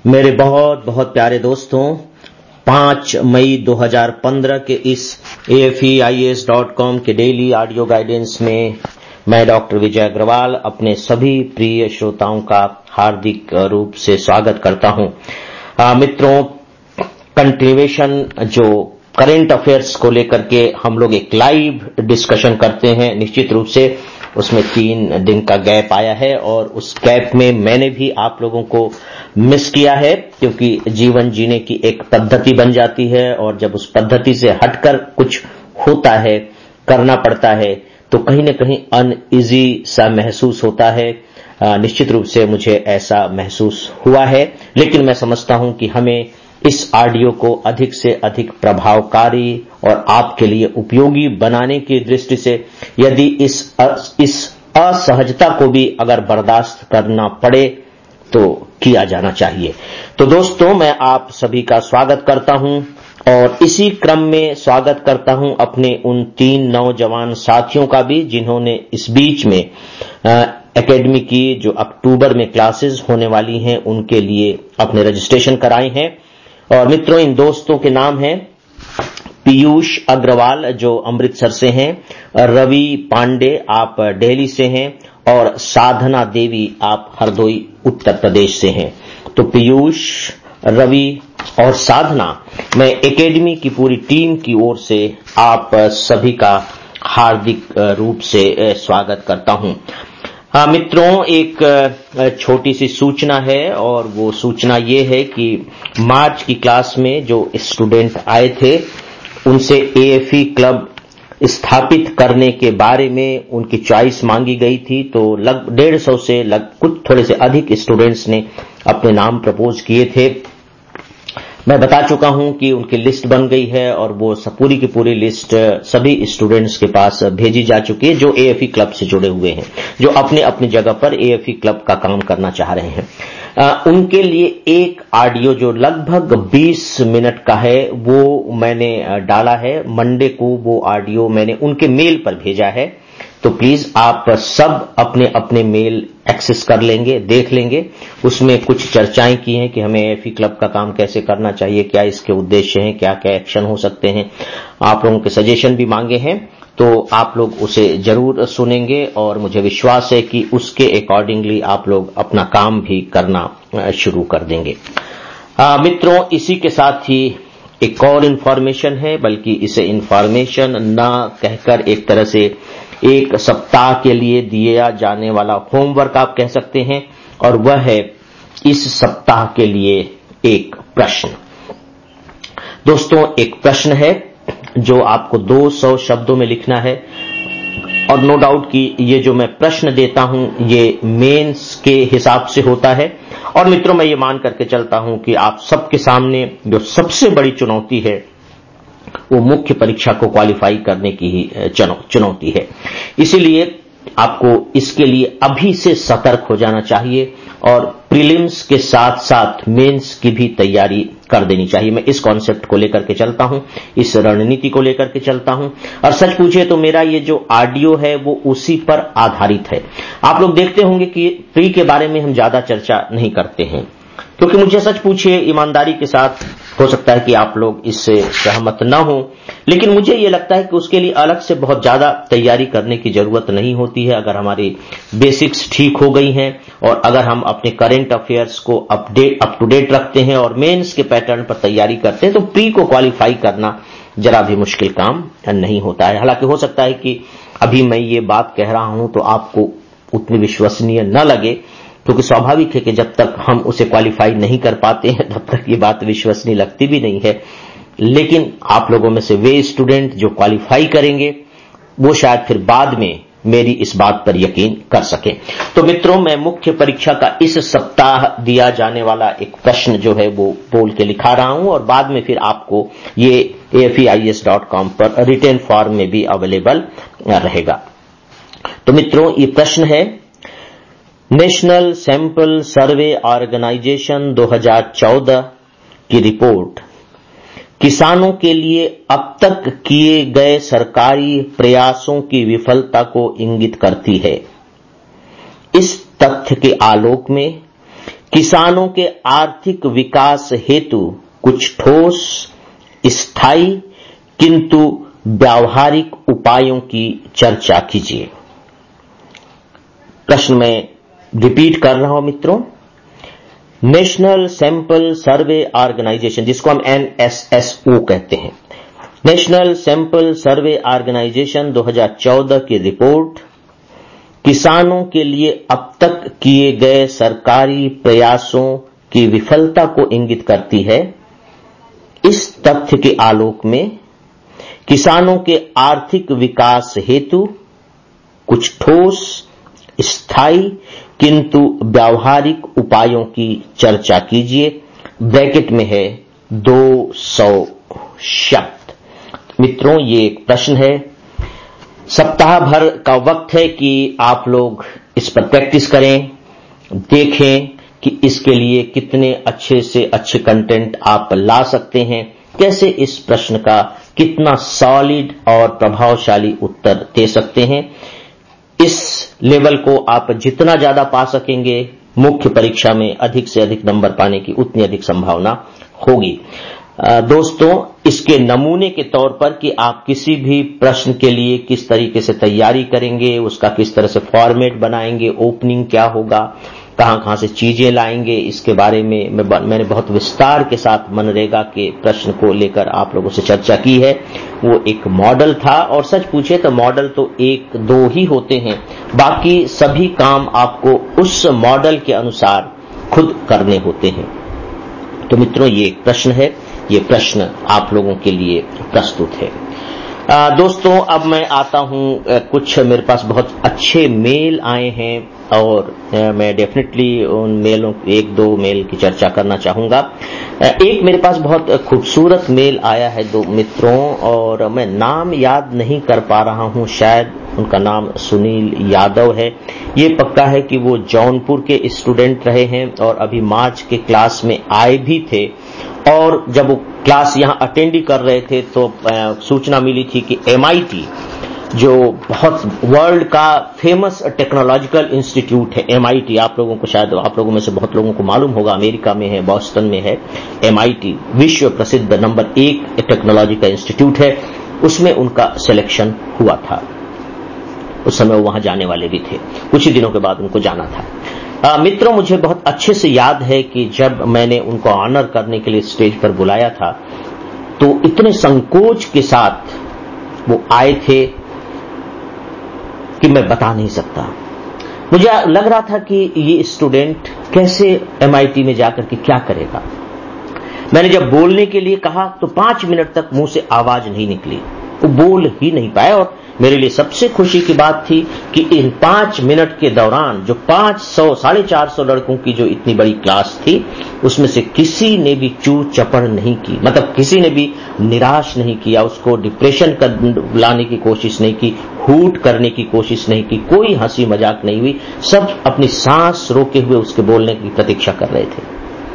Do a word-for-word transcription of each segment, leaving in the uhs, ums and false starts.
मेरे बहुत बहुत प्यारे दोस्तों, पाँच मई दो हज़ार पंद्रह के इस A F E I A S dot com के डेली ऑडियो गाइडेंस में मैं डॉक्टर विजय अग्रवाल अपने सभी प्रिय श्रोताओं का हार्दिक रूप से स्वागत करता हूं। आ, मित्रों, कंटिन्यूएशन जो करंट अफेयर्स को लेकर के हम लोग एक लाइव डिस्कशन करते हैं, निश्चित रूप से उसमें तीन दिन का गैप आया है और उस गैप में मैंने भी आप लोगों को मिस किया है, क्योंकि जीवन जीने की एक पद्धति बन जाती है और जब उस पद्धति से हटकर कुछ होता है, करना पड़ता है, तो कहीं न कहीं अनईजी सा महसूस होता है। निश्चित रूप से मुझे ऐसा महसूस हुआ है, लेकिन मैं समझता हूं कि हमें इस ऑडियो को अधिक से अधिक प्रभावकारी और आपके लिए उपयोगी बनाने की दृष्टि से यदि इस इस असहजता को भी अगर बर्दाश्त करना पड़े तो किया जाना चाहिए। तो दोस्तों, मैं आप सभी का स्वागत करता हूं और इसी क्रम में स्वागत करता हूं अपने उन तीन नौजवान साथियों का भी जिन्होंने इस बीच में एकेडमी की जो अक्टूबर में क्लासेस होने वाली हैं उनके लिए अपने रजिस्ट्रेशन कराए हैं। और मित्रों, इन दोस्तों के नाम हैं पीयूष अग्रवाल जो अमृतसर से हैं, रवि पांडे आप दिल्ली से हैं और साधना देवी आप हरदोई उत्तर प्रदेश से हैं। तो पीयूष, रवि और साधना, मैं एकेडमी की पूरी टीम की ओर से आप सभी का हार्दिक रूप से स्वागत करता हूं। हाँ मित्रों, एक छोटी सी सूचना है और वो सूचना ये है कि मार्च की क्लास में जो स्टूडेंट आए थे उनसे ए एफ ई क्लब स्थापित करने के बारे में उनकी चॉइस मांगी गई थी। तो लग डेढ़ सौ से लग कुछ थोड़े से अधिक स्टूडेंट्स ने अपने नाम प्रपोज किए थे। मैं बता चुका हूं कि उनकी लिस्ट बन गई है और वो पूरी की पूरी लिस्ट सभी स्टूडेंट्स के पास भेजी जा चुकी है जो ए एफ ई क्लब से जुड़े हुए हैं, जो अपने अपनी जगह पर ए एफ ई क्लब का काम करना चाह रहे हैं। आ, उनके लिए एक ऑडियो जो लगभग बीस मिनट का है वो मैंने डाला है। मंडे को वो ऑडियो मैंने उनके मेल पर भेजा है, तो प्लीज आप सब अपने अपने मेल एक्सेस कर लेंगे, देख लेंगे। उसमें कुछ चर्चाएं की हैं कि हमें ए एफ ई क्लब का काम कैसे करना चाहिए, क्या इसके उद्देश्य हैं, क्या क्या एक्शन हो सकते हैं। आप लोगों के सजेशन भी मांगे हैं, तो आप लोग उसे जरूर सुनेंगे और मुझे विश्वास है कि उसके अकॉर्डिंगली आप लोग अपना काम भी करना शुरू कर देंगे। आ, मित्रों, इसी के साथ ही एक और इन्फॉर्मेशन है, बल्कि इसे इन्फॉर्मेशन न कहकर एक तरह से एक सप्ताह के लिए दिया जाने वाला होमवर्क आप कह सकते हैं, और वह है इस सप्ताह के लिए एक प्रश्न। दोस्तों, एक प्रश्न है जो आपको दो सौ शब्दों में लिखना है और नो डाउट कि ये जो मैं प्रश्न देता हूं ये मेंस के हिसाब से होता है। और मित्रों, मैं ये मान करके चलता हूं कि आप सबके सामने जो सबसे बड़ी चुनौती है वो मुख्य परीक्षा को क्वालिफाई करने की ही चुनौती है। इसीलिए आपको इसके लिए अभी से सतर्क हो जाना चाहिए और प्रीलिम्स के साथ साथ मेंस की भी तैयारी कर देनी चाहिए। मैं इस कॉन्सेप्ट को लेकर के चलता हूं, इस रणनीति को लेकर के चलता हूं, और सच पूछे तो मेरा ये जो ऑडियो है वो उसी पर आधारित है। आप लोग देखते होंगे कि प्री के बारे में हम ज्यादा चर्चा नहीं करते हैं, क्योंकि मुझे सच पूछिए ईमानदारी के साथ, हो सकता है कि आप लोग इससे सहमत न हो, लेकिन मुझे ये लगता है कि उसके लिए अलग से बहुत ज्यादा तैयारी करने की जरूरत नहीं होती है। अगर हमारी बेसिक्स ठीक हो गई हैं और अगर हम अपने करंट अफेयर्स को अपडेट अप टू डेट रखते हैं और मेंस के पैटर्न पर तैयारी करते हैं, तो प्री को क्वालिफाई करना जरा भी मुश्किल काम नहीं होता है। हालांकि हो सकता है कि अभी मैं ये बात कह रहा हूं तो आपको उतनी विश्वसनीय न लगे, क्योंकि स्वाभाविक है कि जब तक हम उसे क्वालिफाई नहीं कर पाते हैं तब तक ये बात विश्वसनीय लगती भी नहीं है। लेकिन आप लोगों में से वे स्टूडेंट जो क्वालिफाई करेंगे वो शायद फिर बाद में मेरी इस बात पर यकीन कर सकें। तो मित्रों, मैं मुख्य परीक्षा का इस सप्ताह दिया जाने वाला एक प्रश्न जो है वो बोल के लिखा रहा हूं और बाद में फिर आपको ये A F E I A S dot com पर रिटन फॉर्म में भी अवेलेबल रहेगा। तो मित्रों, ये प्रश्न है, नेशनल सैंपल सर्वे ऑर्गेनाइजेशन दो हज़ार चौदह की रिपोर्ट किसानों के लिए अब तक किए गए सरकारी प्रयासों की विफलता को इंगित करती है। इस तथ्य के आलोक में किसानों के आर्थिक विकास हेतु कुछ ठोस, स्थायी किंतु व्यावहारिक उपायों की चर्चा कीजिए। प्रश्न में रिपीट कर रहा हूं मित्रों। नेशनल सैंपल सर्वे ऑर्गेनाइजेशन, जिसको हम एन एस एस ओ कहते हैं, नेशनल सैंपल सर्वे ऑर्गेनाइजेशन दो हज़ार चौदह की रिपोर्ट किसानों के लिए अब तक किए गए सरकारी प्रयासों की विफलता को इंगित करती है। इस तथ्य के आलोक में किसानों के आर्थिक विकास हेतु कुछ ठोस, स्थायी किंतु व्यावहारिक उपायों की चर्चा कीजिए। ब्रैकेट में है दो सौ शब्द। मित्रों, ये एक प्रश्न है। सप्ताह भर का वक्त है कि आप लोग इस पर प्रैक्टिस करें, देखें कि इसके लिए कितने अच्छे से अच्छे कंटेंट आप ला सकते हैं, कैसे इस प्रश्न का कितना सॉलिड और प्रभावशाली उत्तर दे सकते हैं। इस लेवल को आप जितना ज्यादा पा सकेंगे, मुख्य परीक्षा में अधिक से अधिक नंबर पाने की उतनी अधिक संभावना होगी। दोस्तों, इसके नमूने के तौर पर कि आप किसी भी प्रश्न के लिए किस तरीके से तैयारी करेंगे, उसका किस तरह से फॉर्मेट बनाएंगे, ओपनिंग क्या होगा, कहां कहां से चीजें लाएंगे, इसके बारे में मैंने बहुत विस्तार के साथ मनरेगा के प्रश्न को लेकर आप लोगों से चर्चा की है। वो एक मॉडल था, और सच पूछे तो मॉडल तो एक दो ही होते हैं, बाकी सभी काम आपको उस मॉडल के अनुसार खुद करने होते हैं। तो मित्रों, ये एक प्रश्न है, ये प्रश्न आप लोगों के लिए प्रस्तुत है। आ, दोस्तों, अब मैं आता हूं, कुछ मेरे पास बहुत अच्छे मेल आए हैं और आ, मैं डेफिनेटली उन मेलों, एक दो मेल की चर्चा करना चाहूंगा। एक मेरे पास बहुत खूबसूरत मेल आया है दो मित्रों, और मैं नाम याद नहीं कर पा रहा हूं, शायद उनका नाम सुनील यादव है। ये पक्का है कि वो जौनपुर के स्टूडेंट रहे हैं और अभी मार्च के क्लास में आए भी थे, और जब वो क्लास यहां अटेंड ही कर रहे थे तो सूचना मिली थी कि एम आई टी, जो बहुत वर्ल्ड का फेमस टेक्नोलॉजिकल इंस्टीट्यूट है, एम आई टी, आप लोगों को शायद, आप लोगों में से बहुत लोगों को मालूम होगा, अमेरिका में है, बॉस्टन में है एम आई टी, विश्व प्रसिद्ध नंबर एक टेक्नोलॉजी का इंस्टीट्यूट है। उसमें उनका सिलेक्शन हुआ था। उस समय वो वहां जाने वाले भी थे, कुछ ही दिनों के बाद उनको जाना था। आ, मित्रों, मुझे बहुत अच्छे से याद है कि जब मैंने उनको ऑनर करने के लिए स्टेज पर बुलाया था तो इतने संकोच के साथ वो आए थे कि मैं बता नहीं सकता। मुझे लग रहा था कि ये स्टूडेंट कैसे एम आई टी में जाकर के क्या करेगा। मैंने जब बोलने के लिए कहा तो पांच मिनट तक मुंह से आवाज नहीं निकली, वो बोल ही नहीं पाए। और मेरे लिए सबसे खुशी की बात थी कि इन पांच मिनट के दौरान जो पांच सौ साढ़े चार सौ लड़कों की जो इतनी बड़ी क्लास थी, उसमें से किसी ने भी चू चपड़ नहीं की, मतलब किसी ने भी निराश नहीं किया, उसको डिप्रेशन कर लाने की कोशिश नहीं की, हूट करने की कोशिश नहीं की, कोई हंसी मजाक नहीं हुई। सब अपनी सांस रोके हुए उसके बोलने की प्रतीक्षा कर रहे थे।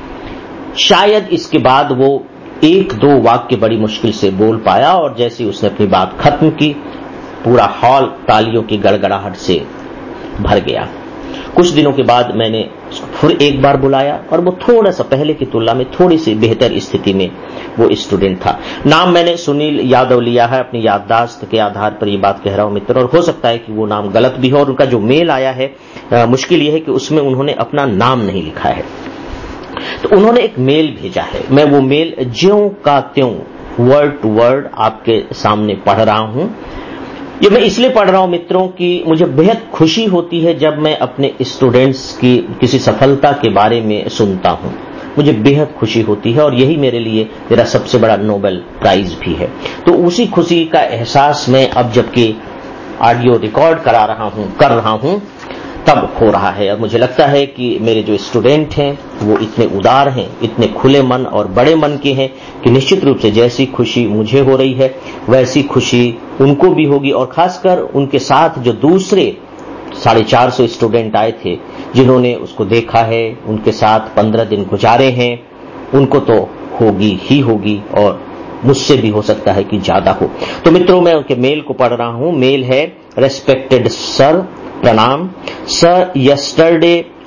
शायद इसके बाद वो एक दो वाक्य बड़ी मुश्किल से बोल पाया, और जैसे उसने अपनी बात खत्म की, पूरा हॉल तालियों की गड़गड़ाहट से भर गया। कुछ दिनों के बाद मैंने फिर एक बार बुलाया, और वो थोड़ा सा पहले की तुलना में थोड़ी सी बेहतर स्थिति में वो स्टूडेंट था। नाम मैंने सुनील यादव लिया है, अपनी याददाश्त के आधार पर ये बात कह रहा हूं मित्र, और हो सकता है कि वो नाम गलत भी हो। और उनका जो मेल आया है, आ, मुश्किल ये है कि उसमें उन्होंने अपना नाम नहीं लिखा है। तो उन्होंने एक मेल भेजा है, मैं वो मेल ज्यों का त्यों वर्ड टू वर्ड आपके सामने पढ़ रहा हूं। ये मैं इसलिए पढ़ रहा हूं मित्रों कि मुझे बेहद खुशी होती है जब मैं अपने स्टूडेंट्स की किसी सफलता के बारे में सुनता हूं, मुझे बेहद खुशी होती है, और यही मेरे लिए मेरा सबसे बड़ा नोबेल प्राइज भी है। तो उसी खुशी का एहसास मैं अब जबकि ऑडियो रिकॉर्ड करा रहा हूं कर रहा हूं तब हो रहा है। और मुझे लगता है कि मेरे जो स्टूडेंट हैं वो इतने उदार हैं, इतने खुले मन और बड़े मन के हैं कि निश्चित रूप से जैसी खुशी मुझे हो रही है वैसी खुशी उनको भी होगी। और खासकर उनके साथ जो दूसरे साढ़े चार सौ स्टूडेंट आए थे, जिन्होंने उसको देखा है, उनके साथ पंद्रह दिन गुजारे हैं, उनको तो होगी ही होगी, और मुझसे भी हो सकता है कि ज्यादा हो। तो मित्रों, मैं उनके मेल को पढ़ रहा हूं। मेल है, respected sir, Pranam. Sir, yesterday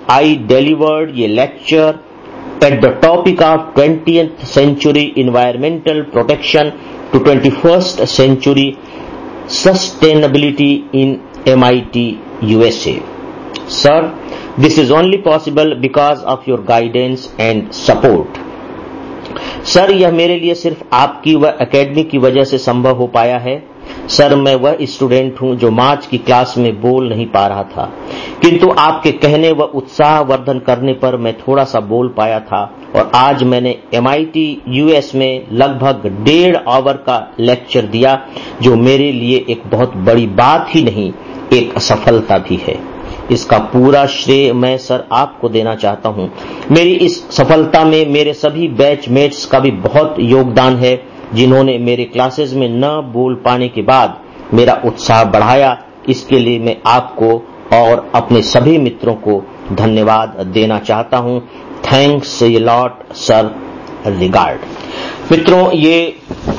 I delivered a lecture at the topic of twentieth century environmental protection to twenty-first century sustainability in M I T, U S A. Sir, this is only possible because of your guidance and support. Sir, यह मेरे लिए सिर्फ आपकी व academy की वजह से संभव हो पाया है। सर, मैं वह स्टूडेंट हूं जो मार्च की क्लास में बोल नहीं पा रहा था, किंतु आपके कहने व उत्साह वर्धन करने पर मैं थोड़ा सा बोल पाया था और आज मैंने एम आई टी यूएस में लगभग डेढ़ आवर का लेक्चर दिया, जो मेरे लिए एक बहुत बड़ी बात ही नहीं, एक सफलता भी है। इसका पूरा श्रेय मैं सर आपको देना चाहता हूं। मेरी इस सफलता में मेरे सभी बैचमेट्स का भी बहुत योगदान है, जिन्होंने मेरे क्लासेस में न बोल पाने के बाद मेरा उत्साह बढ़ाया। इसके लिए मैं आपको और अपने सभी मित्रों को धन्यवाद देना चाहता हूं। Thanks a lot sir, regard. मित्रों, ये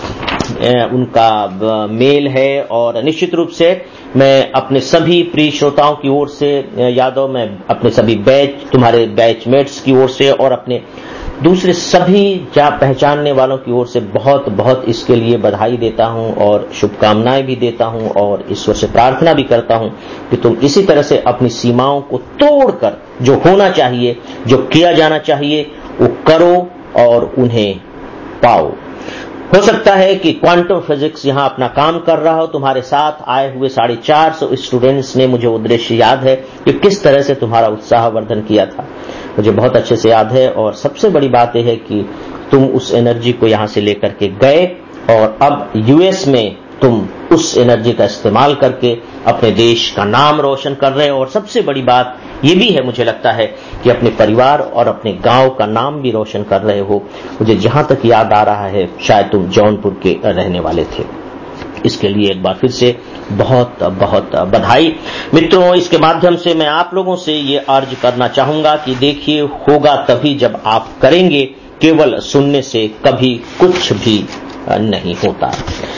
उनका मेल है और निश्चित रूप से मैं अपने सभी प्रिय श्रोताओं की ओर से, यादव, मैं अपने सभी बैच तुम्हारे बैचमेट्स की ओर से और अपने दूसरे सभी जा पहचानने वालों की ओर से बहुत बहुत इसके लिए बधाई देता हूं और शुभकामनाएं भी देता हूं और ईश्वर से प्रार्थना भी करता हूं कि तुम इसी तरह से अपनी सीमाओं को तोड़कर जो होना चाहिए, जो किया जाना चाहिए, वो करो और उन्हें पाओ। हो सकता है कि क्वांटम फिजिक्स यहां अपना काम कर रहा हो। तुम्हारे साथ आए हुए साढ़े चार सौ स्टूडेंट्स ने, मुझे वो दृश्य याद है कि किस तरह से तुम्हारा उत्साह वर्धन किया था, मुझे बहुत अच्छे से याद है। और सबसे बड़ी बात यह है कि तुम उस एनर्जी को यहां से लेकर के गए और अब यूएस में तुम उस एनर्जी का इस्तेमाल करके अपने देश का नाम रोशन कर रहे हो और सबसे बड़ी बात ये भी है, मुझे लगता है कि अपने परिवार और अपने गांव का नाम भी रोशन कर रहे हो। मुझे जहां तक याद आ रहा है, शायद तुम जौनपुर के रहने वाले थे। इसके लिए एक बार फिर से बहुत बहुत बधाई। मित्रों, इसके माध्यम से मैं आप लोगों से ये अर्ज करना चाहूंगा कि देखिए, होगा तभी जब आप करेंगे, केवल सुनने से कभी कुछ भी नहीं होता।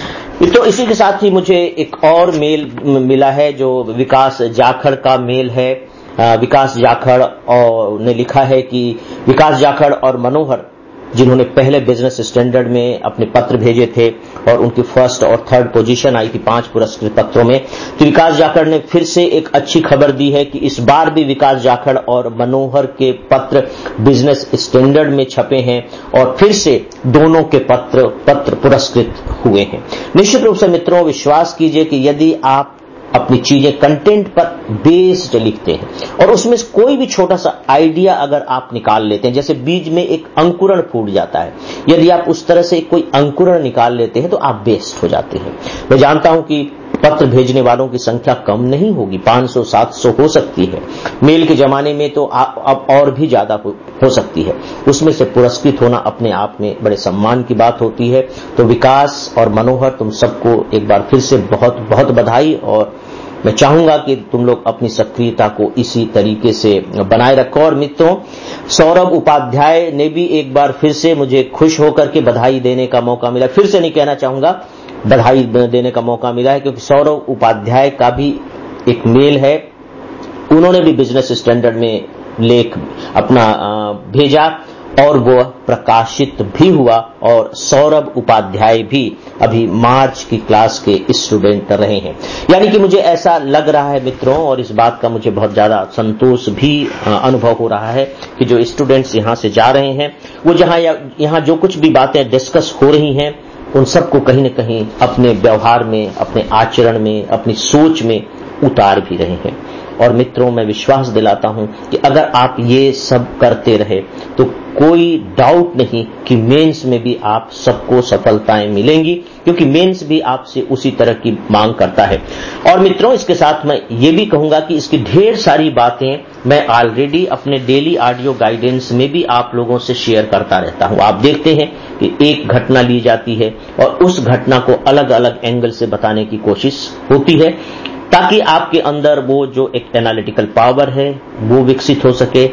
तो इसी के साथ ही मुझे एक और मेल मिला है जो विकास जाखड़ का मेल है। विकास जाखड़ और ने लिखा है कि विकास जाखड़ और मनोहर, जिन्होंने पहले बिजनेस स्टैंडर्ड में अपने पत्र भेजे थे और उनकी फर्स्ट और थर्ड पोजीशन आई थी पांच पुरस्कृत पत्रों में, तो विकास जाखड़ ने फिर से एक अच्छी खबर दी है कि इस बार भी विकास जाखड़ और मनोहर के पत्र बिजनेस स्टैंडर्ड में छपे हैं और फिर से दोनों के पत्र पत्र पुरस्कृत हुए हैं। निश्चित रूप से मित्रों, विश्वास कीजिए कि यदि आप अपनी चीजें कंटेंट पर बेस्ड लिखते हैं और उसमें कोई भी छोटा सा आइडिया अगर आप निकाल लेते हैं, जैसे बीज में एक अंकुरण फूट जाता है, यदि आप उस तरह से कोई अंकुरण निकाल लेते हैं तो आप बेस्ट हो जाते हैं। मैं जानता हूं कि पत्र भेजने वालों की संख्या कम नहीं होगी, पांच सौ सात सौ हो सकती है। मेल के जमाने में तो अब और भी ज्यादा हो, हो सकती है। उसमें से पुरस्कृत होना अपने आप में बड़े सम्मान की बात होती है। तो विकास और मनोहर, तुम सबको एक बार फिर से बहुत बहुत बधाई और मैं चाहूंगा कि तुम लोग अपनी सक्रियता को इसी तरीके से बनाए रखो। और मित्रों, सौरभ उपाध्याय ने भी एक बार फिर से मुझे खुश होकर के बधाई देने का मौका मिला। फिर से नहीं कहना चाहूंगा, बधाई देने का मौका मिला है, क्योंकि सौरभ उपाध्याय का भी एक मेल है। उन्होंने भी बिजनेस स्टैंडर्ड में लेख अपना भेजा और वो प्रकाशित भी हुआ और सौरभ उपाध्याय भी अभी मार्च की क्लास के स्टूडेंट रहे हैं। यानी कि मुझे ऐसा लग रहा है मित्रों, और इस बात का मुझे बहुत ज्यादा संतोष भी अनुभव हो रहा है कि जो स्टूडेंट्स यहां से जा रहे हैं, वो जहां यहां जो कुछ भी बातें डिस्कस हो रही हैं, उन सबको कहीं न कहीं अपने व्यवहार में, अपने आचरण में, अपनी सोच में उतार भी रहे हैं। और मित्रों, मैं विश्वास दिलाता हूं कि अगर आप ये सब करते रहे तो कोई डाउट नहीं कि मेंस में भी आप सबको सफलताएं मिलेंगी, क्योंकि मेंस भी आपसे उसी तरह की मांग करता है। और मित्रों, इसके साथ मैं ये भी कहूंगा कि इसकी ढेर सारी बातें मैं ऑलरेडी अपने डेली ऑडियो गाइडेंस में भी आप लोगों से शेयर करता रहता हूं। आप देखते हैं कि एक घटना ली जाती है और उस घटना को अलग अलग एंगल से बताने की कोशिश होती है, ताकि आपके अंदर वो जो एक एनालिटिकल पावर है वो विकसित हो सके,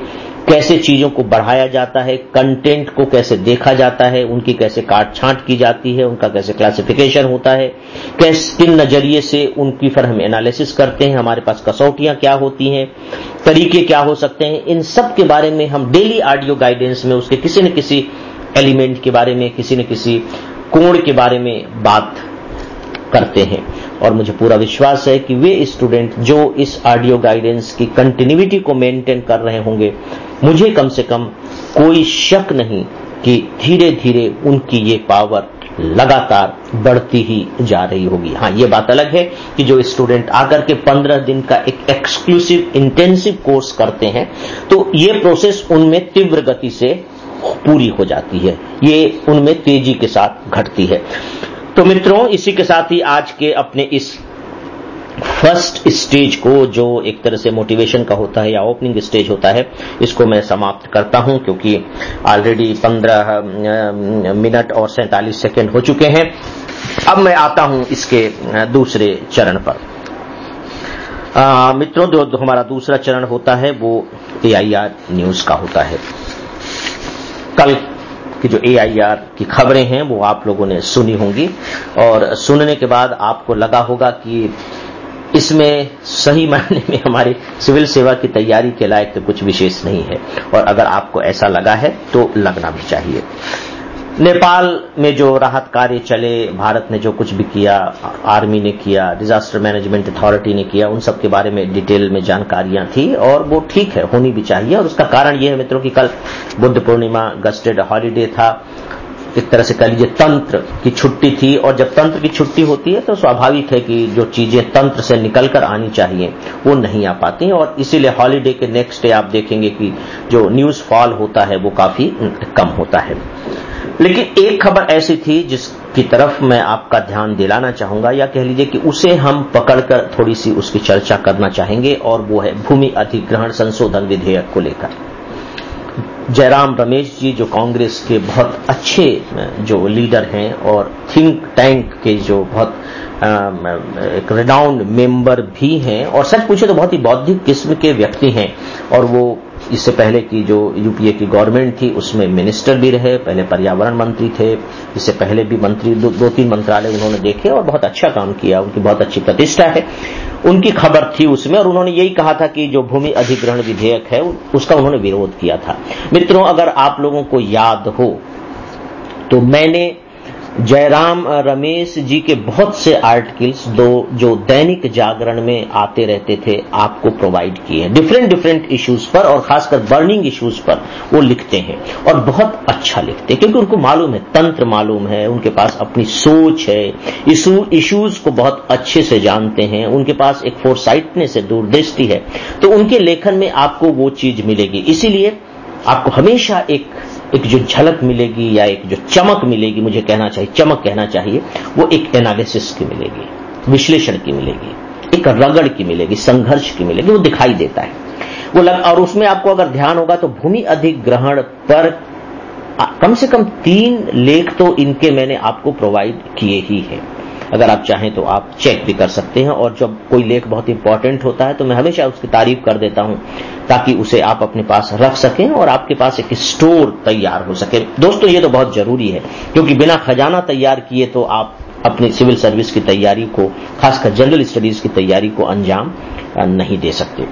कैसे चीजों को बढ़ाया जाता है, कंटेंट को कैसे देखा जाता है, उनकी कैसे काट छांट की जाती है, उनका कैसे क्लासिफिकेशन होता है, कैसे किन नजरिए से उनकी फिर हम एनालिसिस करते हैं, हमारे पास कसौटियां क्या होती हैं, तरीके क्या हो सकते हैं, इन सब के बारे में हम डेली ऑडियो गाइडेंस में उसके किसी न किसी एलिमेंट के बारे में, किसी न किसी कोण के बारे में बात करते हैं। और मुझे पूरा विश्वास है कि वे स्टूडेंट जो इस ऑडियो गाइडेंस की कंटिन्यूटी को मेंटेन कर रहे होंगे, मुझे कम से कम कोई शक नहीं कि धीरे धीरे उनकी ये पावर लगातार बढ़ती ही जा रही होगी। हाँ, ये बात अलग है कि जो स्टूडेंट आकर के पंद्रह दिन का एक एक्सक्लूसिव इंटेंसिव कोर्स करते हैं, तो ये प्रोसेस उनमें तीव्र गति से पूरी हो जाती है, ये उनमें तेजी के साथ घटती है। तो मित्रों, इसी के साथ ही आज के अपने इस फर्स्ट स्टेज को, जो एक तरह से मोटिवेशन का होता है या ओपनिंग स्टेज होता है, इसको मैं समाप्त करता हूं, क्योंकि ऑलरेडी पंद्रह मिनट और सैंतालीस सेकेंड हो चुके हैं। अब मैं आता हूं इसके दूसरे चरण पर। आ, मित्रों, जो, जो हमारा दूसरा चरण होता है वो ए आई आर न्यूज का होता है। कल कि जो ए आई आर की खबरें हैं वो आप लोगों ने सुनी होंगी, और सुनने के बाद आपको लगा होगा कि इसमें सही मायने में हमारी सिविल सेवा की तैयारी के लायक तो कुछ विशेष नहीं है। और अगर आपको ऐसा लगा है तो लगना भी चाहिए। नेपाल में जो राहत कार्य चले, भारत ने जो कुछ भी किया, आर्मी ने किया, डिजास्टर मैनेजमेंट अथॉरिटी ने किया, उन सब के बारे में डिटेल में जानकारियां थी, और वो ठीक है, होनी भी चाहिए। और उसका कारण ये है मित्रों कि कल बुद्ध पूर्णिमा, गस्टेड हॉलीडे था, एक तरह से कह लीजिए तंत्र की छुट्टी थी। और जब तंत्र की छुट्टी होती है तो स्वाभाविक है कि जो चीजें तंत्र से निकलकर आनी चाहिए वो नहीं आ पाती, और इसीलिए हॉलीडे के नेक्स्ट डे आप देखेंगे कि जो न्यूज फॉल होता है वो काफी कम होता है। लेकिन एक खबर ऐसी थी जिसकी तरफ मैं आपका ध्यान दिलाना चाहूंगा, या कह लीजिए कि उसे हम पकड़कर थोड़ी सी उसकी चर्चा करना चाहेंगे, और वो है भूमि अधिग्रहण संशोधन विधेयक को लेकर। जयराम रमेश जी, जो कांग्रेस के बहुत अच्छे जो लीडर हैं और थिंक टैंक के जो बहुत एक रिनाउंड मेंबर भी हैं, और सच पूछे तो बहुत ही बौद्धिक किस्म के व्यक्ति हैं, और वो इससे पहले की जो यूपीए की गवर्नमेंट थी उसमें मिनिस्टर भी रहे, पहले पर्यावरण मंत्री थे, इससे पहले भी मंत्री दो, दो तीन मंत्रालय उन्होंने देखे और बहुत अच्छा काम किया, उनकी बहुत अच्छी प्रतिष्ठा है। उनकी खबर थी उसमें, और उन्होंने यही कहा था कि जो भूमि अधिग्रहण विधेयक है उसका उन्होंने विरोध किया था। मित्रों, अगर आप लोगों को याद हो तो मैंने जयराम रमेश जी के बहुत से आर्टिकल्स दो जो दैनिक जागरण में आते रहते थे आपको प्रोवाइड किए, डिफरेंट डिफरेंट इश्यूज पर, और खासकर बर्निंग इश्यूज पर वो लिखते हैं, और बहुत अच्छा लिखते हैं, क्योंकि उनको मालूम है, तंत्र मालूम है, उनके पास अपनी सोच है, इशू इश्यूज को बहुत अच्छे से जानते हैं, उनके पास एक फोरसाइटनेस है, दूरदृष्टि है, तो उनके लेखन में आपको वो चीज मिलेगी। इसीलिए आपको हमेशा एक एक जो झलक मिलेगी या एक जो चमक मिलेगी, मुझे कहना चाहिए चमक कहना चाहिए, वो एक एनालिसिस की मिलेगी, विश्लेषण की मिलेगी, एक रगड़ की मिलेगी, संघर्ष की मिलेगी, वो दिखाई देता है वो लग। और उसमें आपको अगर ध्यान होगा तो भूमि अधिग्रहण पर कम से कम तीन लेख तो इनके मैंने आपको प्रोवाइड किए ही हैं। अगर आप चाहें तो आप चेक भी कर सकते हैं, और जब कोई लेख बहुत इंपॉर्टेंट होता है तो मैं हमेशा उसकी तारीफ कर देता हूं, ताकि उसे आप अपने पास रख सकें और आपके पास एक स्टोर तैयार हो सके। दोस्तों, ये तो बहुत जरूरी है, क्योंकि बिना खजाना तैयार किए तो आप अपनी सिविल सर्विस की तैयारी को, खासकर जनरल स्टडीज की तैयारी को अंजाम नहीं दे सकते।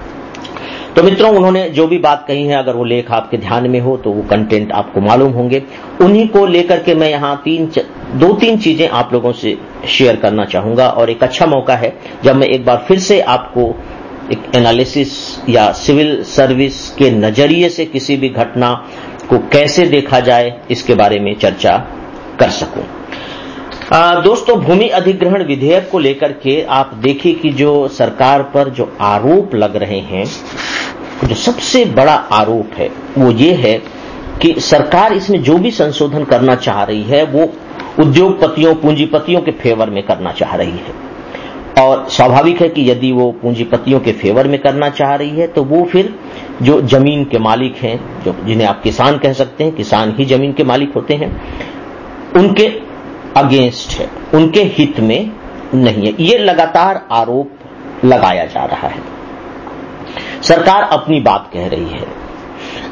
तो मित्रों, उन्होंने जो भी बात कही है, अगर वो लेख आपके ध्यान में हो तो वो कंटेंट आपको मालूम होंगे। उन्हीं को लेकर के मैं यहाँ तीन दो तीन चीजें आप लोगों से शेयर करना चाहूंगा, और एक अच्छा मौका है जब मैं एक बार फिर से आपको एक एनालिसिस या सिविल सर्विस के नजरिए से किसी भी घटना को कैसे देखा जाए इसके बारे में चर्चा कर सकूं। आ, दोस्तों, भूमि अधिग्रहण विधेयक को लेकर के आप देखिए कि जो सरकार पर जो आरोप लग रहे हैं, जो सबसे बड़ा आरोप है वो ये है कि सरकार इसमें जो भी संशोधन करना चाह रही है वो उद्योगपतियों, पूंजीपतियों के फेवर में करना चाह रही है। और स्वाभाविक है कि यदि वो पूंजीपतियों के फेवर में करना चाह रही है तो वो फिर जो जमीन के मालिक हैं, जो जिन्हें आप किसान कह सकते हैं, किसान ही जमीन के मालिक होते हैं, उनके अगेंस्ट है, उनके हित में नहीं है। ये लगातार आरोप लगाया जा रहा है। सरकार अपनी बात कह रही है,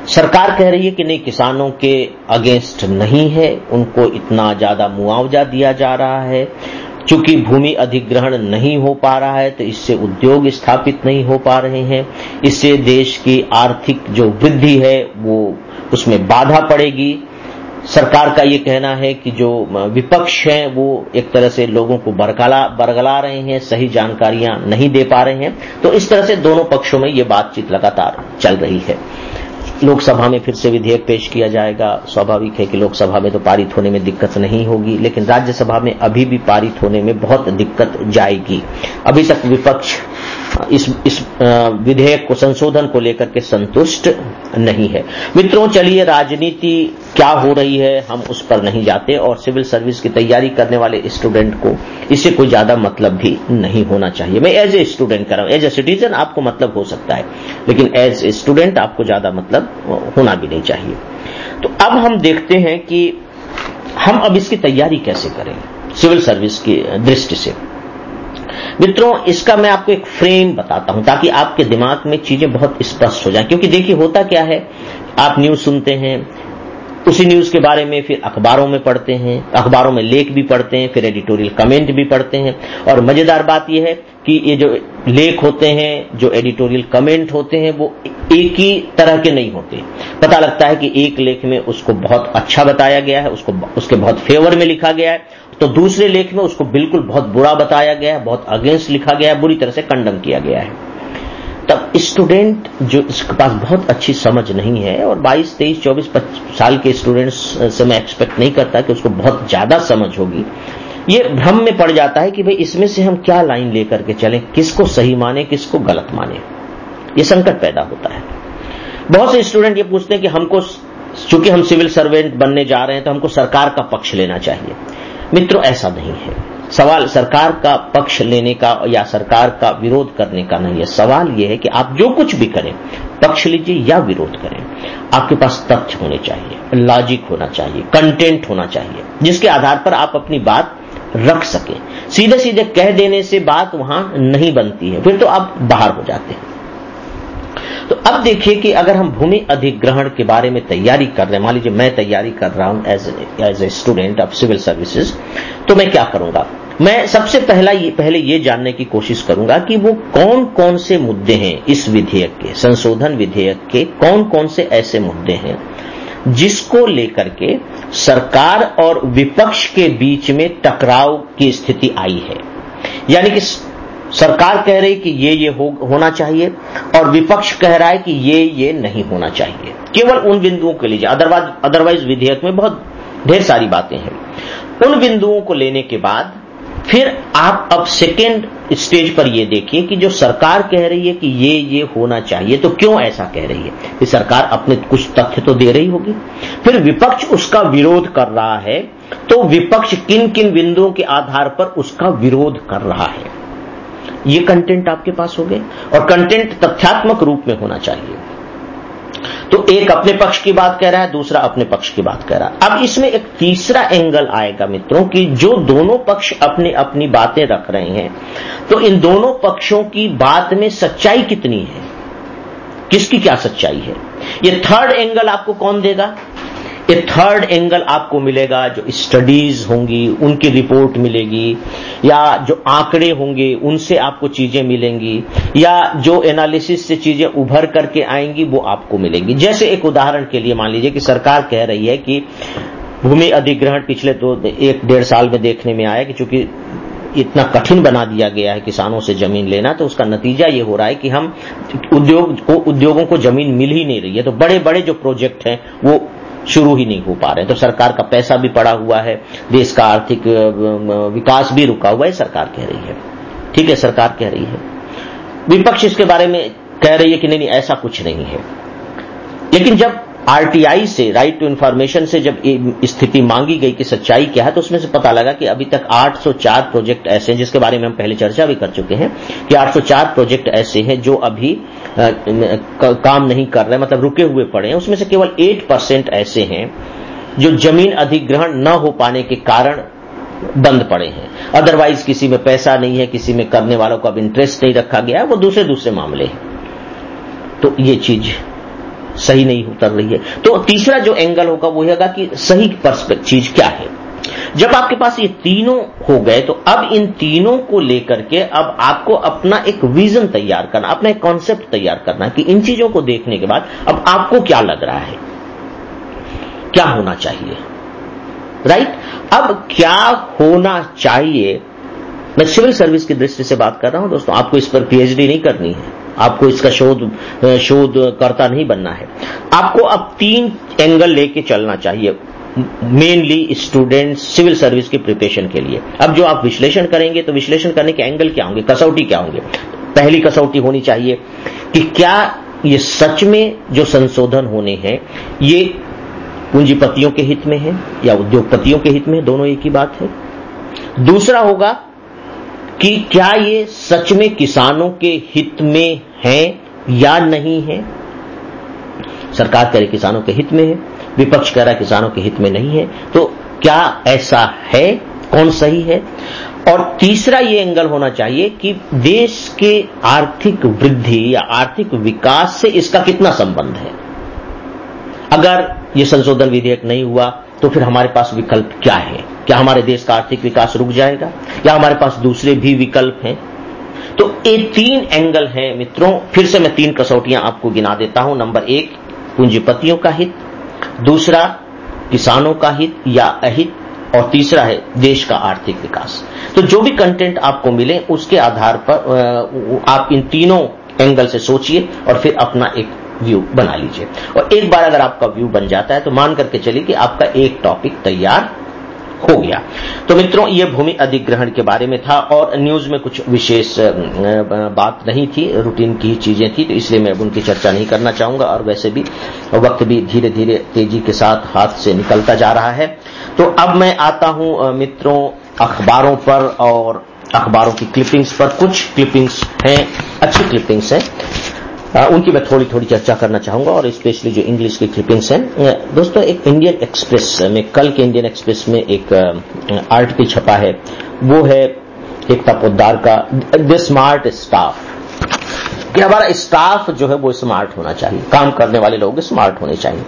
सरकार कह रही है कि नहीं, किसानों के अगेंस्ट नहीं है, उनको इतना ज्यादा मुआवजा दिया जा रहा है। चूंकि भूमि अधिग्रहण नहीं हो पा रहा है तो इससे उद्योग स्थापित नहीं हो पा रहे हैं, इससे देश की आर्थिक जो वृद्धि है वो उसमें बाधा पड़ेगी। सरकार का ये कहना है कि जो विपक्ष हैं वो एक तरह से लोगों को बरगला बरगला रहे हैं, सही जानकारियां नहीं दे पा रहे हैं। तो इस तरह से दोनों पक्षों में ये बातचीत लगातार चल रही है। लोकसभा में फिर से विधेयक पेश किया जाएगा। स्वाभाविक है कि लोकसभा में तो पारित होने में दिक्कत नहीं होगी, लेकिन राज्यसभा में अभी भी पारित होने में बहुत दिक्कत जाएगी। अभी तक विपक्ष इस इस विधेयक को, संशोधन को लेकर के संतुष्ट नहीं है। मित्रों, चलिए, राजनीति क्या हो रही है हम उस पर नहीं जाते, और सिविल सर्विस की तैयारी करने वाले स्टूडेंट को इससे कोई ज्यादा मतलब भी नहीं होना चाहिए। मैं एज ए स्टूडेंट कर रहा हूं, एज ए सिटीजन आपको मतलब हो सकता है, लेकिन एज ए स्टूडेंट आपको ज्यादा मतलब होना भी नहीं चाहिए। तो अब हम देखते हैं कि हम अब इसकी तैयारी कैसे करें सिविल सर्विस की दृष्टि से। मित्रों, इसका मैं आपको एक फ्रेम बताता हूं ताकि आपके दिमाग में चीजें बहुत स्पष्ट हो जाएं। क्योंकि देखिए, होता क्या है, आप न्यूज सुनते हैं, उसी न्यूज के बारे में फिर अखबारों में पढ़ते हैं, अखबारों में लेख भी पढ़ते हैं, फिर एडिटोरियल कमेंट भी पढ़ते हैं। और मजेदार बात यह है कि ये जो लेख होते हैं, जो एडिटोरियल कमेंट होते हैं, वो एक ही तरह के नहीं होते। पता लगता है कि एक लेख में उसको बहुत अच्छा बताया गया है, उसको उसके बहुत फेवर में लिखा गया है, तो दूसरे लेख में उसको बिल्कुल बहुत बुरा बताया गया है, बहुत अगेंस्ट लिखा गया है, बुरी तरह से कंडम किया गया है। तब स्टूडेंट जो इसके पास बहुत अच्छी समझ नहीं है, और बाईस, तेईस, चौबीस, पच्चीस साल के स्टूडेंट्स से मैं एक्सपेक्ट नहीं करता कि उसको बहुत ज्यादा समझ होगी, ये भ्रम में पड़ जाता है कि भाई इसमें से हम क्या लाइन लेकर के चलें, किसको सही माने, किसको गलत माने। ये संकट पैदा होता है। बहुत से स्टूडेंट ये पूछते हैं कि हमको, चूंकि हम सिविल सर्वेंट बनने जा रहे हैं, तो हमको सरकार का पक्ष लेना चाहिए। मित्रों, ऐसा नहीं है। सवाल सरकार का पक्ष लेने का या सरकार का विरोध करने का नहीं है। सवाल यह है कि आप जो कुछ भी करें, पक्ष लीजिए या विरोध करें, आपके पास तथ्य होने चाहिए, लॉजिक होना चाहिए, कंटेंट होना चाहिए, जिसके आधार पर आप अपनी बात रख सकें। सीधे सीधे कह देने से बात वहां नहीं बनती है, फिर तो आप बाहर हो जाते हैं। तो अब देखिए कि अगर हम भूमि अधिग्रहण के बारे में तैयारी कर रहे हैं, मान लीजिए मैं तैयारी कर रहा हूं as as a student of civil services, तो मैं क्या करूंगा? मैं सबसे पहला ये पहले ये जानने की कोशिश करूंगा कि वो कौन कौन से मुद्दे हैं इस विधेयक के, संशोधन विधेयक के कौन कौन से ऐसे मुद्दे हैं जिसको लेकर के सरकार और विपक्ष के बीच में टकराव की स्थिति आई है। यानी कि सरकार कह रही कि ये ये हो, होना चाहिए, और विपक्ष कह रहा है कि ये ये नहीं होना चाहिए। केवल उन बिंदुओं को लीजिए, अदरवाइज अदरवाइज विधेयक में बहुत ढेर सारी बातें हैं। उन बिंदुओं को लेने के बाद फिर आप अब सेकेंड स्टेज पर ये देखिए कि जो सरकार कह रही है कि ये ये होना चाहिए, तो क्यों ऐसा कह रही है? कि सरकार अपने कुछ तथ्य तो दे रही होगी। फिर विपक्ष उसका विरोध कर रहा है, तो विपक्ष किन किन बिंदुओं के आधार पर उसका विरोध कर रहा है, ये कंटेंट आपके पास हो गए। और कंटेंट तथ्यात्मक रूप में होना चाहिए। तो एक अपने पक्ष की बात कह रहा है, दूसरा अपने पक्ष की बात कह रहा है। अब इसमें एक तीसरा एंगल आएगा मित्रों कि जो दोनों पक्ष अपने अपनी बातें रख रहे हैं, तो इन दोनों पक्षों की बात में सच्चाई कितनी है, किसकी क्या सच्चाई है, ये थर्ड एंगल आपको कौन देगा? ये थर्ड एंगल आपको मिलेगा जो स्टडीज होंगी उनकी रिपोर्ट मिलेगी, या जो आंकड़े होंगे उनसे आपको चीजें मिलेंगी, या जो एनालिसिस से चीजें उभर करके आएंगी वो आपको मिलेंगी। जैसे एक उदाहरण के लिए मान लीजिए कि सरकार कह रही है कि भूमि अधिग्रहण पिछले तो एक डेढ़ साल में देखने में आया कि चूंकि इतना कठिन बना दिया गया है किसानों से जमीन लेना, तो उसका नतीजा ये हो रहा है कि हम उद्योग को उद्योगों को जमीन मिल ही नहीं रही है। तो बड़े बड़े जो प्रोजेक्ट हैं वो शुरू ही नहीं हो पा रहे हैं। तो सरकार का पैसा भी पड़ा हुआ है, देश का आर्थिक विकास भी रुका हुआ है, सरकार कह रही है। ठीक है, सरकार कह रही है। विपक्ष इसके बारे में कह रही है कि नहीं नहीं ऐसा कुछ नहीं है। लेकिन जब आरटीआई से, राइट टू इंफॉर्मेशन से जब स्थिति मांगी गई कि सच्चाई क्या है, तो उसमें से पता लगा कि अभी तक आठ सौ चार प्रोजेक्ट ऐसे हैं, जिसके बारे में हम पहले चर्चा भी कर चुके हैं कि आठ सौ चार प्रोजेक्ट ऐसे हैं जो अभी आ, काम नहीं कर रहे, मतलब रुके हुए पड़े हैं। उसमें से केवल आठ परसेंट ऐसे हैं जो जमीन अधिग्रहण न हो पाने के कारण बंद पड़े हैं। अदरवाइज किसी में पैसा नहीं है, किसी में करने वालों को अब इंटरेस्ट नहीं रखा गया है, वो दूसरे दूसरे मामले हैं। तो ये चीज सही नहीं उतर रही है। तो तीसरा जो एंगल होगा वो होगा कि सही पर्सपेक्टिव चीज क्या है। जब आपके पास ये तीनों हो गए तो अब इन तीनों को लेकर के अब आपको अपना एक विजन तैयार करना, अपना एक कॉन्सेप्ट तैयार करना कि इन चीजों को देखने के बाद अब आपको क्या लग रहा है, क्या होना चाहिए, राइट। अब क्या होना चाहिए, मैं सिविल सर्विस की दृष्टि से बात कर रहा हूं दोस्तों, आपको इस पर पीएचडी नहीं करनी है, आपको इसका शोध शोधकर्ता नहीं बनना है। आपको अब तीन एंगल लेके चलना चाहिए मेनली स्टूडेंट्स सिविल सर्विस के प्रिपरेशन के लिए। अब जो आप विश्लेषण करेंगे तो विश्लेषण करने के एंगल क्या होंगे, कसौटी क्या होंगे। पहली कसौटी होनी चाहिए कि क्या ये सच में जो संशोधन होने हैं ये पूंजीपतियों के हित में है या उद्योगपतियों के हित में, दोनों एक ही बात है। दूसरा होगा कि क्या ये सच में किसानों के हित में है या नहीं है। सरकार कह रही किसानों के हित में है, विपक्ष कह रहा है किसानों के हित में नहीं है, तो क्या ऐसा है, कौन सही है। और तीसरा ये एंगल होना चाहिए कि देश के आर्थिक वृद्धि या आर्थिक विकास से इसका कितना संबंध है। अगर ये संशोधन विधेयक नहीं हुआ तो फिर हमारे पास विकल्प क्या है, क्या हमारे देश का आर्थिक विकास रुक जाएगा या हमारे पास दूसरे भी विकल्प हैं। तो ये तीन एंगल हैं मित्रों। फिर से मैं तीन कसौटियां आपको गिना देता हूं। नंबर एक, पूंजीपतियों का हित, दूसरा किसानों का हित या अहित, और तीसरा है देश का आर्थिक विकास। तो जो भी कंटेंट आपको मिले उसके आधार पर आप इन तीनों एंगल से सोचिए और फिर अपना एक व्यू बना लीजिए। और एक बार अगर आपका व्यू बन जाता है तो मान करके चलिए कि आपका एक टॉपिक तैयार हो गया। तो मित्रों ये भूमि अधिग्रहण के बारे में था और न्यूज में कुछ विशेष बात नहीं थी, रूटीन की चीजें थी, तो इसलिए मैं उनकी चर्चा नहीं करना चाहूंगा। और वैसे भी वक्त भी धीरे धीरे तेजी के साथ हाथ से निकलता जा रहा है। तो अब मैं आता हूं मित्रों अखबारों पर, और अखबारों की क्लिपिंग्स पर। कुछ क्लिपिंग्स हैं, अच्छी क्लिपिंग्स हैं, उनकी मैं थोड़ी थोड़ी चर्चा करना चाहूंगा, और स्पेशली जो इंग्लिश की क्लिपिंग्स हैं। दोस्तों एक इंडियन एक्सप्रेस में, कल के इंडियन एक्सप्रेस में एक आर्टिकल छपा है, वो है एकता पोद्दार का, द स्मार्ट स्टाफ। कि हमारा स्टाफ जो है वो स्मार्ट होना चाहिए, काम करने वाले लोग स्मार्ट होने चाहिए।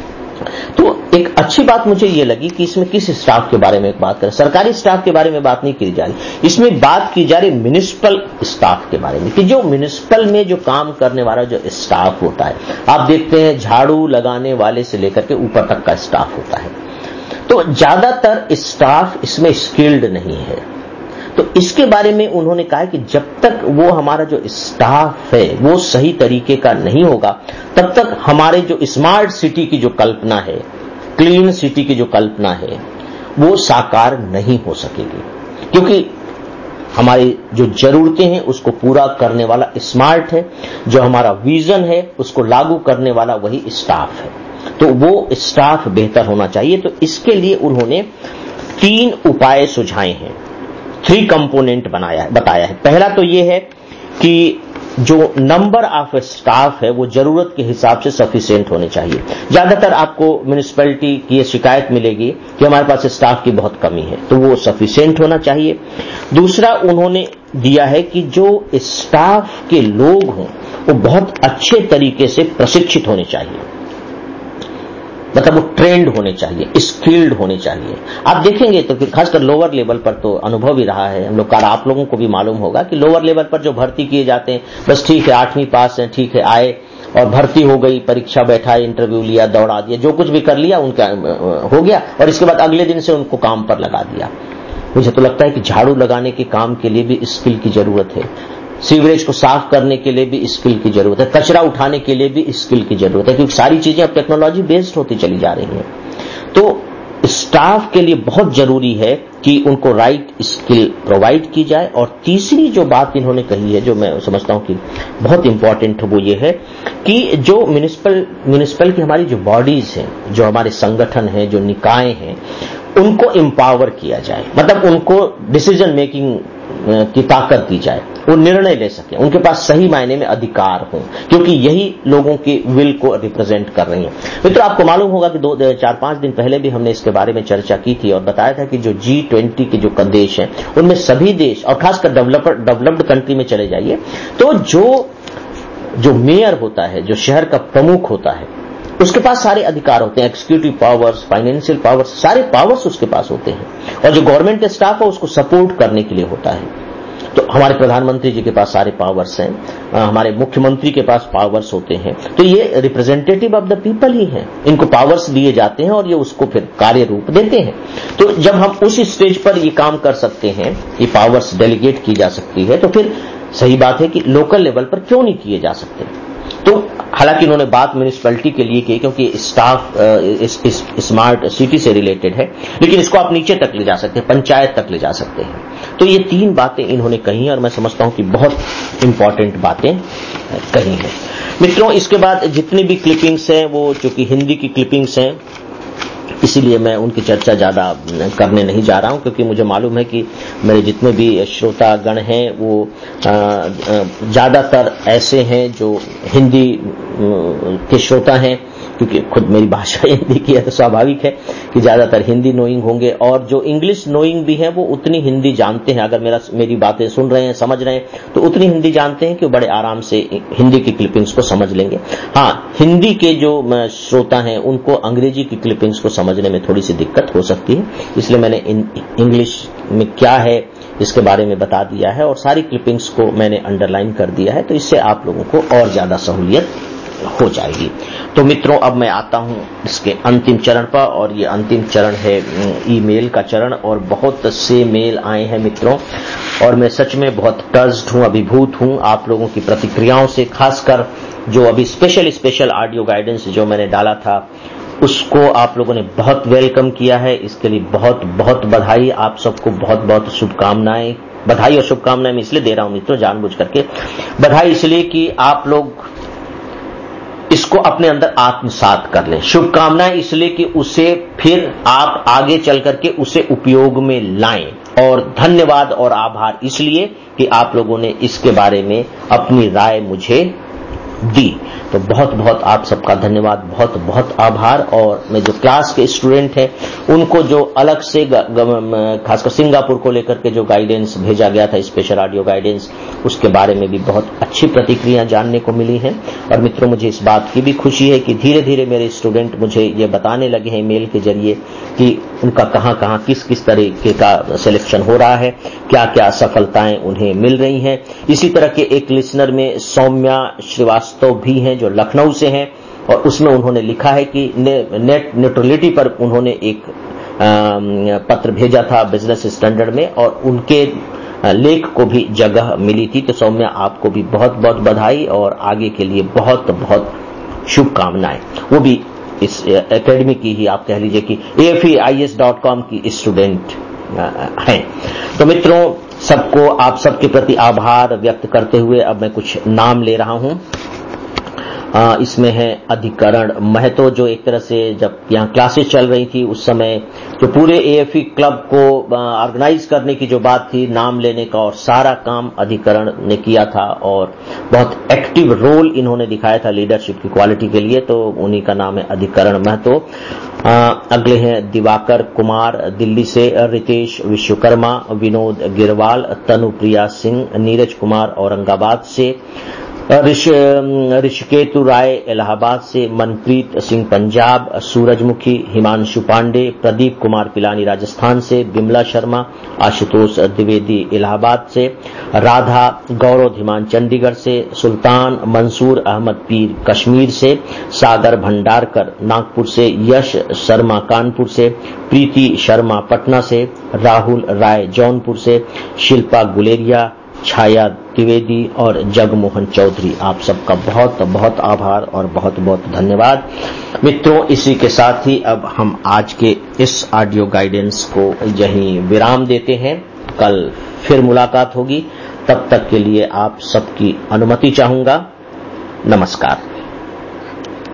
तो एक अच्छी बात मुझे ये लगी कि इसमें किस स्टाफ के बारे में बात करें, सरकारी स्टाफ के बारे में बात नहीं की जा रही, इसमें बात की जा रही म्युनिसिपल स्टाफ के बारे में, कि जो म्युनिसिपल में जो काम करने वाला जो स्टाफ होता है, आप देखते हैं झाड़ू लगाने वाले से लेकर के ऊपर तक का स्टाफ होता है। तो ज्यादातर स्टाफ इसमें स्किल्ड नहीं है। तो इसके बारे में उन्होंने कहा कि जब तक वो हमारा जो स्टाफ है वो सही तरीके का नहीं होगा, तब तक हमारे जो स्मार्ट सिटी की जो कल्पना है, क्लीन सिटी की जो कल्पना है, वो साकार नहीं हो सकेगी। क्योंकि हमारी जो जरूरतें हैं उसको पूरा करने वाला स्मार्ट है, जो हमारा विजन है उसको लागू करने वाला वही स्टाफ है। तो वो स्टाफ बेहतर होना चाहिए। तो इसके लिए उन्होंने तीन उपाय सुझाए हैं, थ्री कंपोनेंट बनाया है, बताया है। पहला तो ये है कि जो नंबर ऑफ स्टाफ है वो जरूरत के हिसाब से सफिशिएंट होने चाहिए। ज्यादातर आपको म्युनिसिपैलिटी की ये शिकायत मिलेगी कि हमारे पास स्टाफ की बहुत कमी है, तो वो सफिशिएंट होना चाहिए। दूसरा उन्होंने दिया है कि जो स्टाफ के लोग हों वो बहुत अच्छे तरीके से प्रशिक्षित होने चाहिए, मतलब वो ट्रेंड होने चाहिए, स्किल्ड होने चाहिए। आप देखेंगे तो खासकर लोअर लेवल पर तो अनुभव ही रहा है हम लोग का, आप लोगों को भी मालूम होगा कि लोअर लेवल पर जो भर्ती किए जाते हैं, बस ठीक है आठवीं पास है, ठीक है आए और भर्ती हो गई, परीक्षा बैठाए, इंटरव्यू लिया, दौड़ा दिया, जो कुछ भी कर लिया उनका हो गया, और इसके बाद अगले दिन से उनको काम पर लगा दिया। मुझे तो लगता है कि झाड़ू लगाने के काम के लिए भी स्किल की जरूरत है, सीवरेज को साफ करने के लिए भी स्किल की जरूरत है, कचरा उठाने के लिए भी स्किल की जरूरत है, क्योंकि सारी चीजें अब टेक्नोलॉजी बेस्ड होती चली जा रही हैं। तो स्टाफ के लिए बहुत जरूरी है कि उनको राइट स्किल प्रोवाइड की जाए। और तीसरी जो बात इन्होंने कही है, जो मैं समझता हूं कि बहुत इंपॉर्टेंट है, वो ये है कि जो म्युनिसिपल म्युनिसिपल की हमारी जो बॉडीज हैं, जो हमारे संगठन हैं, जो निकाय हैं, उनको एम्पावर किया जाए, मतलब उनको डिसीजन मेकिंग की ताकत दी जाए, वो निर्णय ले सके, उनके पास सही मायने में अधिकार हो, क्योंकि यही लोगों के विल को रिप्रेजेंट कर रही हैं। मित्रों आपको मालूम होगा कि दो चार पांच दिन पहले भी हमने इसके बारे में चर्चा की थी और बताया था कि जो जी ट्वेंटी के जो देश हैं उनमें सभी देश, और खासकर डेवलपर डेवलप्ड कंट्री में चले जाइए तो जो जो मेयर होता है, जो शहर का प्रमुख होता है, उसके पास सारे अधिकार होते हैं, एक्जीक्यूटिव पावर्स, फाइनेंशियल पावर्स, सारे पावर्स उसके पास होते हैं। और जो गवर्नमेंट स्टाफ है उसको सपोर्ट करने के लिए होता है। तो हमारे प्रधानमंत्री जी के पास सारे पावर्स हैं, हमारे मुख्यमंत्री के पास पावर्स होते हैं। तो ये रिप्रेजेंटेटिव ऑफ द पीपल ही हैं, इनको पावर्स दिए जाते हैं और ये उसको फिर कार्य रूप देते हैं। तो जब हम उस स्टेज पर ये काम कर सकते हैं, ये पावर्स डेलीगेट की जा सकती है, तो फिर सही बात है कि लोकल लेवल पर क्यों नहीं किए जा सकते। तो हालांकि उन्होंने बात म्यूनिसिपैलिटी के लिए की क्योंकि स्टाफ इस, इस स्मार्ट सिटी से रिलेटेड है, लेकिन इसको आप नीचे तक ले जा सकते हैं, पंचायत तक ले जा सकते हैं। तो ये तीन बातें इन्होंने कही और मैं समझता हूं कि बहुत इंपॉर्टेंट बातें कही हैं। मित्रों, इसके बाद जितनी भी क्लिपिंग्स हैं वो चूंकि हिंदी की क्लिपिंग्स हैं, इसीलिए मैं उनकी चर्चा ज्यादा करने नहीं जा रहा हूं, क्योंकि मुझे मालूम है कि मेरे जितने भी श्रोतागण हैं वो ज्यादातर ऐसे हैं जो हिंदी के श्रोता हैं, क्योंकि खुद मेरी भाषा हिंदी की है तो स्वाभाविक है कि ज्यादातर हिंदी नोइंग होंगे, और जो इंग्लिश नोइंग भी हैं वो उतनी हिंदी जानते हैं। अगर मेरा मेरी बातें सुन रहे हैं, समझ रहे हैं, तो उतनी हिंदी जानते हैं कि वो बड़े आराम से हिंदी की क्लिपिंग्स को समझ लेंगे। हाँ, हिंदी के जो श्रोता हैं उनको अंग्रेजी की क्लिपिंग्स को समझने में थोड़ी सी दिक्कत हो सकती है, इसलिए मैंने इंग्लिश में क्या है इसके बारे में बता दिया है और सारी क्लिपिंग्स को मैंने अंडरलाइन कर दिया है, तो इससे आप लोगों को और ज्यादा सहूलियत हो जाएगी। तो मित्रों, अब मैं आता हूं इसके अंतिम चरण पर, और ये अंतिम चरण है ईमेल का चरण। और बहुत से मेल आए हैं मित्रों, और मैं सच में बहुत टच्ड हूं, अभिभूत हूं आप लोगों की प्रतिक्रियाओं से। खासकर जो अभी स्पेशल स्पेशल ऑडियो गाइडेंस जो मैंने डाला था उसको आप लोगों ने बहुत वेलकम किया है, इसके लिए बहुत बहुत बधाई। आप सबको बहुत बहुत शुभकामनाएं। बधाई और शुभकामनाएं मैं इसलिए दे रहा हूं मित्रों, जानबूझ करके बधाई इसलिए कि आप लोग इसको अपने अंदर आत्मसात कर लें। शुभकामनाएं इसलिए कि उसे फिर आप आगे चल करके उसे उपयोग में लाएं। और धन्यवाद और आभार इसलिए कि आप लोगों ने इसके बारे में अपनी राय मुझे दी। तो बहुत बहुत आप सबका धन्यवाद, बहुत बहुत आभार। और मैं जो क्लास के स्टूडेंट हैं उनको जो अलग से खासकर सिंगापुर को लेकर के जो गाइडेंस भेजा गया था, स्पेशल ऑडियो गाइडेंस, उसके बारे में भी बहुत अच्छी प्रतिक्रिया जानने को मिली हैं। और मित्रों, मुझे इस बात की भी खुशी है कि धीरे धीरे मेरे स्टूडेंट मुझे ये बताने लगे हैं मेल के जरिए कि उनका कहां कहां किस किस तरीके का सिलेक्शन हो रहा है, क्या क्या सफलताएं उन्हें मिल रही हैं। इसी तरह के एक लिसनर में सौम्या श्रीवास्तव भी हैं जो लखनऊ से हैं, और उसमें उन्होंने लिखा है कि ने, नेट न्यूट्रलिटी पर उन्होंने एक आ, पत्र भेजा था बिजनेस स्टैंडर्ड में, और उनके लेख को भी जगह मिली थी। तो सौम्या, आपको भी बहुत बहुत बधाई और आगे के लिए बहुत बहुत शुभकामनाएं। वो भी इस एकेडमी की ही आप कह लीजिए कि A F E I S dot com की स्टूडेंट हैं। तो मित्रों, सबको आप सबके प्रति आभार व्यक्त करते हुए अब मैं कुछ नाम ले रहा हूं। आ, इसमें है अधिकरण महतो, जो एक तरह से जब यहाँ क्लासेस चल रही थी उस समय जो पूरे ए एफ ई क्लब को ऑर्गेनाइज करने की जो बात थी, नाम लेने का, और सारा काम अधिकरण ने किया था और बहुत एक्टिव रोल इन्होंने दिखाया था लीडरशिप की क्वालिटी के लिए। तो उन्हीं का नाम है अधिकरण महतो। अगले हैं दिवाकर कुमार दिल्ली से, रितेश विश्वकर्मा, विनोद गिरवाल, तनुप्रिया सिंह, नीरज कुमार औरंगाबाद से, ऋषिकेतु राय इलाहाबाद से, मनप्रीत सिंह पंजाब, सूरजमुखी, हिमांशु पांडे, प्रदीप कुमार पिलानी राजस्थान से, बिमला शर्मा, आशुतोष द्विवेदी इलाहाबाद से, राधा गौरव धीमान चंडीगढ़ से, सुल्तान मंसूर अहमद पीर कश्मीर से, सागर भंडारकर नागपुर से, यश शर्मा कानपुर से, प्रीति शर्मा पटना से, राहुल राय जौनपुर से, शिल्पा गुलेरिया, छाया द्विवेदी और जगमोहन चौधरी, आप सबका बहुत बहुत आभार और बहुत बहुत धन्यवाद। मित्रों, इसी के साथ ही अब हम आज के इस ऑडियो गाइडेंस को यहीं विराम देते हैं। कल फिर मुलाकात होगी, तब तक के लिए आप सबकी अनुमति चाहूंगा। नमस्कार।